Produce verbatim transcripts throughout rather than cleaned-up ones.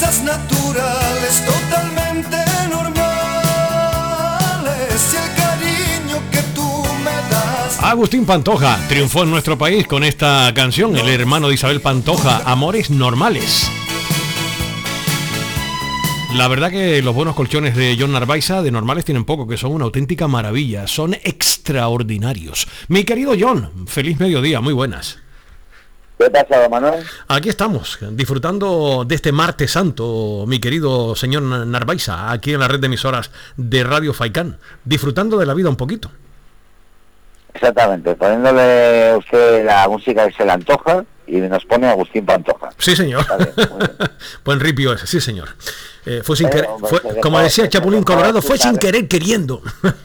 cosas naturales, totalmente normales, y el cariño que tú me das. Agustín Pantoja triunfó en nuestro país con esta canción, el hermano de Isabel Pantoja, Amores Normales. La verdad que los buenos colchones de John Narváez de normales tienen poco, que son una auténtica maravilla, son extraordinarios. Mi querido John, feliz mediodía, muy buenas. ¿Qué pasa, Manuel? Aquí estamos, disfrutando de este martes santo, mi querido señor Narváez, aquí en la red de emisoras de Radio Faikán, disfrutando de la vida un poquito. Exactamente, poniéndole a usted la música que se le antoja y nos pone Agustín Pantoja. Sí, señor. Bien, buen ripio ese, sí, señor. Eh, fue sin querer, fue, como decía Chapulín Colorado, fue sin querer queriendo.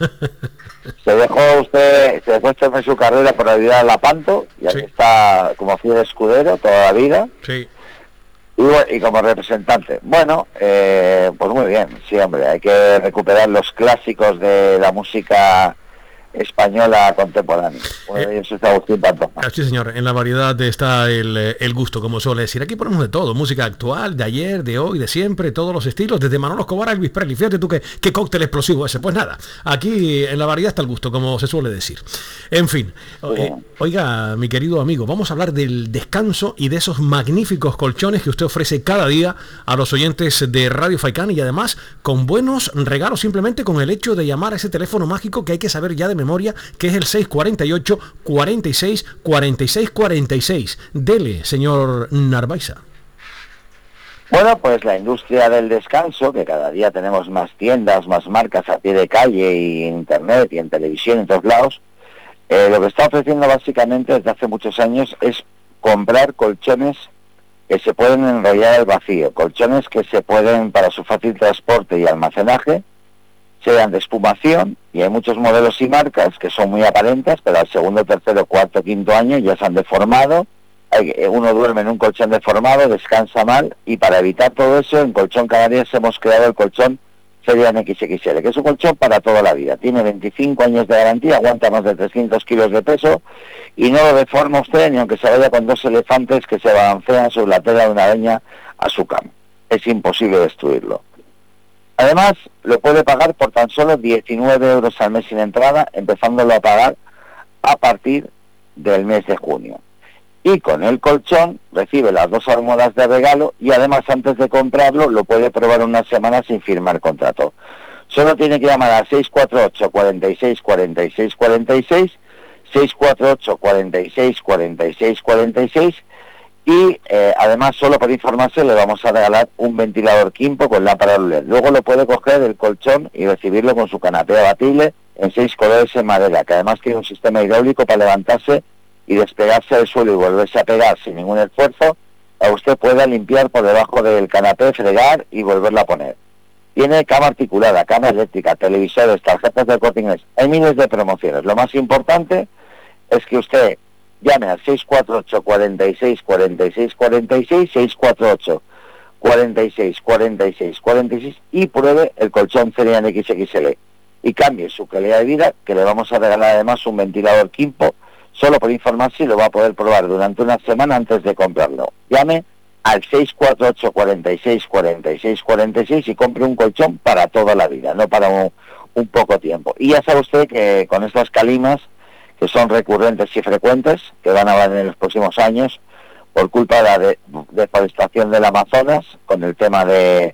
Se dejó usted, se dejó usted en su carrera por ayudar a la Panto, y aquí sí está como fiel escudero toda la vida. Sí. Y, y como representante. Bueno, eh, pues muy bien, sí, hombre, hay que recuperar los clásicos de la música española contemporánea. Uno de ellos es Agustín Pantoja. Sí, señor, en la variedad está el, el gusto, como suele decir. Aquí ponemos de todo, música actual, de ayer, de hoy, de siempre, todos los estilos, desde Manolo Escobar a Elvis Presley. Fíjate tú qué, qué cóctel explosivo ese. Pues nada, aquí en la variedad está el gusto, como se suele decir. En fin, eh, oiga, mi querido amigo, vamos a hablar del descanso y de esos magníficos colchones que usted ofrece cada día a los oyentes de Radio Faikán, y además con buenos regalos, simplemente con el hecho de llamar a ese teléfono mágico que hay que saber ya de memoria, que es el seis cuarenta y ocho, cuarenta y seis, cuarenta y seis, cuarenta y seis. Dele, señor Narváez. Bueno, pues la industria del descanso, que cada día tenemos más tiendas, más marcas a pie de calle y en internet y en televisión en todos lados, eh, lo que está ofreciendo básicamente desde hace muchos años es comprar colchones que se pueden enrollar al vacío, colchones que se pueden, para su fácil transporte y almacenaje, sean de espumación, y hay muchos modelos y marcas que son muy aparentes, pero al segundo, tercero, cuarto, quinto año ya se han deformado. Hay, uno duerme en un colchón deformado, descansa mal, y para evitar todo eso, en Colchón Canarias hemos creado el colchón Serian X X L, que es un colchón para toda la vida. Tiene veinticinco años de garantía, aguanta más de trescientos kilos de peso, y no lo deforma usted ni aunque se vaya con dos elefantes que se balancean sobre la tela de una araña a su cama. Es imposible destruirlo. Además, lo puede pagar por tan solo diecinueve euros al mes sin entrada, empezándolo a pagar a partir del mes de junio. Y con el colchón recibe las dos almohadas de regalo, y además antes de comprarlo lo puede probar una semana sin firmar contrato. Solo tiene que llamar al seis cuatro ocho, cuarenta y seis, cuarenta y seis, cuarenta y seis, seis cuatro ocho, cuarenta y seis, cuarenta y seis, cuarenta y seis, y eh, además solo por informarse le vamos a regalar un ventilador Kimpo con lámpara L E D. Luego lo puede coger del colchón y recibirlo con su canapé abatible en seis colores en madera, que además tiene un sistema hidráulico para levantarse y despegarse del suelo y volverse a pegar sin ningún esfuerzo. A usted pueda limpiar por debajo del canapé, fregar y volverla a poner. Tiene cama articulada, cama eléctrica, televisores, tarjetas del Corte Inglés. Hay miles de promociones. Lo más importante es que usted llame al seis cuatro ocho, cuarenta y seis, cuarenta y seis, cuarenta y seis, seis cuatro ocho, cuarenta y seis, cuarenta y seis, cuarenta y seis y pruebe el colchón Serian X X L y cambie su calidad de vida, que le vamos a regalar además un ventilador Kimpo. Solo por informarse lo va a poder probar durante una semana antes de comprarlo. Llame al seis cuatro ocho, cuarenta y seis, cuarenta y seis, cuarenta y seis y compre un colchón para toda la vida, no para un, un poco tiempo. Y ya sabe usted que con estas calimas, que son recurrentes y frecuentes, que van a haber en los próximos años, por culpa de la de, deforestación del Amazonas, con el tema de,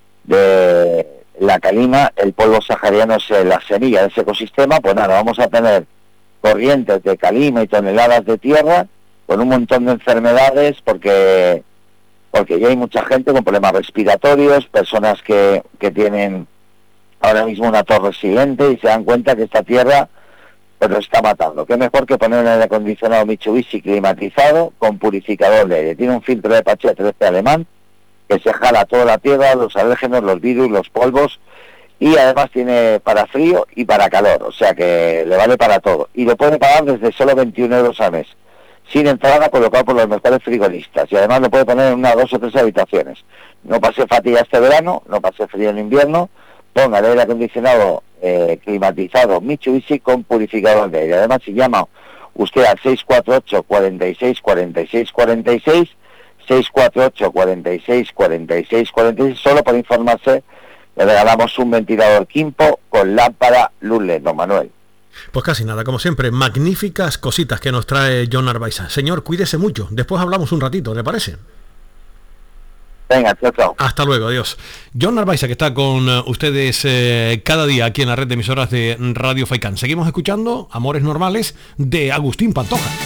de la calima, el polvo sahariano es la semilla de ese ecosistema. Pues nada, vamos a tener corrientes de calima y toneladas de tierra, con un montón de enfermedades, porque porque ya hay mucha gente con problemas respiratorios, personas que, que tienen ahora mismo una tos resiliente y se dan cuenta que esta tierra pues lo está matando. Qué mejor que poner un aire acondicionado Mitsubishi climatizado con purificador de aire. Tiene un filtro de Apache trece alemán que se jala toda la tierra, los alérgenos, los virus, los polvos, y además tiene para frío y para calor, o sea que le vale para todo. Y lo puede pagar desde solo veintiún euros al mes, sin entrada, colocado por los mejores frigoristas, y además lo puede poner en una, dos o tres habitaciones. No pase fatiga este verano, no pase frío en invierno, ponga el aire acondicionado eh, climatizado Mitsubishi con purificador de aire. Además, si llama usted al seis cuatro ocho, cuarenta y seis, cuarenta y seis, cuarenta y seis, seis cuatro ocho, cuarenta y seis, cuarenta y seis, cuarenta y seis. Solo por informarse, le regalamos un ventilador Quimpo con lámpara luz L E D, don Manuel. Pues casi nada, como siempre, magníficas cositas que nos trae John Arbaiza. Señor, cuídese mucho. Después hablamos un ratito, ¿le parece? Venga, chao, chao. Hasta luego, adiós. John Arbaiza, que está con uh, ustedes eh, cada día aquí en la red de emisoras de Radio Faikán. Seguimos escuchando Amores Normales de Agustín Pantoja.